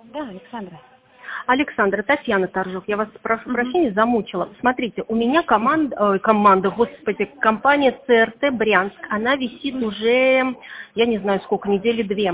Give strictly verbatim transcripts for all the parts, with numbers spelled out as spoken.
Да, Александра. Александра, Татьяна Торжок, я вас прошу Угу. прощения, замучила. Смотрите, у меня команда, э, команда, господи, компания ЦРТ Брянск, она висит уже, я не знаю сколько, недели две.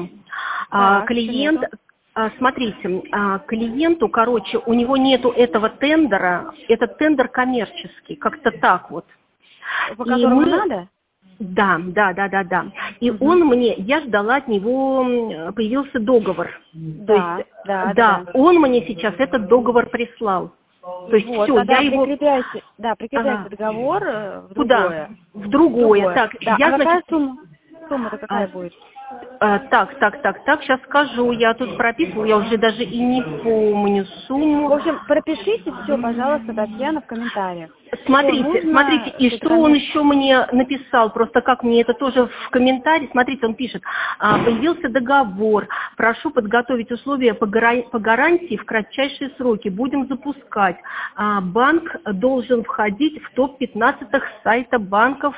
А, Так, что клиент, нету? а, смотрите, а, клиенту, короче, у него нету этого тендера, этот тендер коммерческий, как-то так вот. По И которому мы... надо? Да, да, да, да, да. И Угу. он мне, я ждала от него, м, появился договор. То есть, Да, да, да, да, да. он мне сейчас этот договор прислал. То есть Вот, все, я тогда его... прикрепляйте, да, прикрепляйте Ага. договор э, в Куда? другое. В В другое. другое. Так, Да, я, а значит... какая сумма? Сумма-то а, какая будет? а, так, так, так, так, сейчас скажу. Я тут прописывала, я уже даже и не помню В сумму. общем, пропишите все, пожалуйста, Татьяна, в комментариях. Что Смотрите, смотрите, нужно, и что это что он коммерческий. еще мне написал, просто как мне это тоже в комментарии, смотрите, он пишет, а, появился договор, прошу подготовить условия по, гара- по гарантии в кратчайшие сроки, будем запускать. А, банк должен входить в топ пятнадцать сайта банков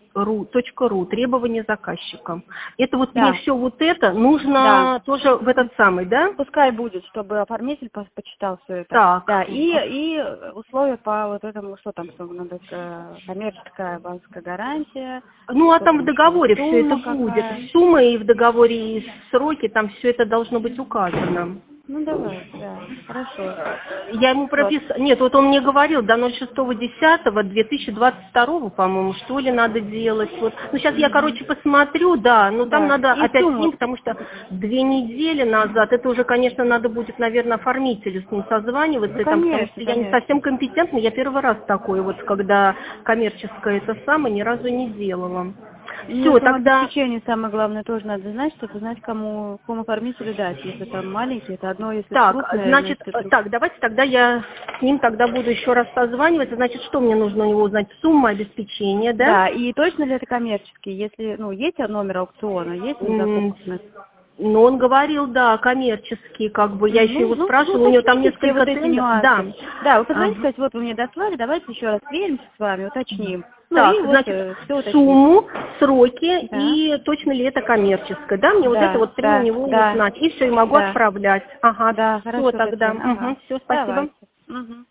точка ру, требования заказчика. Это вот мне Да, все вот это да. нужно тоже в этот самый, да? Пускай будет, чтобы оформитель по- почитал все это. Да, Так. и, и условия по вот этому, что там, что надо, э, коммерческая банковская гарантия, Ну, а что там в там еще, договоре все это сумма будет. какая. Сумма и в договоре, и сроки, там все это должно быть указано. Ну, давай, да, хорошо. Я ему Вот, прописала... Нет, вот он мне говорил, до ноль шестого десятого две тысячи двадцать второго, по-моему, что ли надо делать. Вот. Ну, сейчас я, угу. короче, посмотрю, да, но там Да, надо и опять с ним, сумму. потому что две недели назад, это уже, конечно, надо будет, наверное, оформителю с ним созваниваться, Ну, и там, потому конечно, что я не конечно. совсем компетентна, я первый раз такое вот, когда коммерческое это самое, ни разу не делала. Ну, Все, тогда... самообеспечение самое главное тоже надо знать, чтобы знать, кому, кому оформителю дать. Если там маленький, это одно, если Так, крупное, значит, значит, это так, давайте тогда я с ним тогда буду еще раз созваниваться. Значит, что мне нужно у него узнать? Сумма обеспечения, да? да, и точно ли это коммерческий? Если, ну, есть номер аукциона, есть он М, закупочный? Ну, он говорил, да, коммерческий, как бы. Я еще Ну, его ну, ну, спрашивала, у него там уточните все несколько вот эти тендеров. Да. нюансы. Да, вы позвоните, Ага. сказать, вот вы мне дослали, давайте еще раз сверимся с вами, уточним. Ну и Так, вот значит, все уточните. сумму, сроки Да, и точно ли это коммерческое. Да, мне вот это да, вот три у да, него да, узнать. И все, и могу да, отправлять. Ага, да, все хорошо, тогда. Татьяна, ага, Угу, все, спасибо. давайте. Угу.